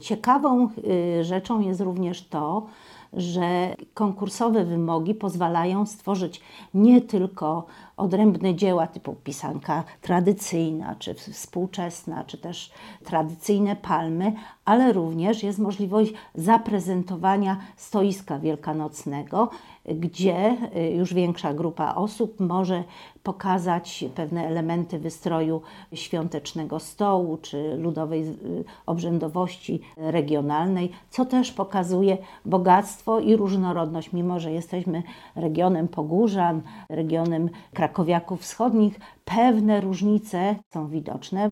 Ciekawą rzeczą jest również to, że konkursowe wymogi pozwalają stworzyć nie tylko odrębne dzieła typu pisanka tradycyjna, czy współczesna, czy też tradycyjne palmy, ale również jest możliwość zaprezentowania stoiska wielkanocnego, gdzie już większa grupa osób może pokazać pewne elementy wystroju świątecznego stołu czy ludowej obrzędowości regionalnej, co też pokazuje bogactwo i różnorodność. Mimo że jesteśmy regionem Pogórzan, regionem krakowiaków wschodnich, pewne różnice są widoczne.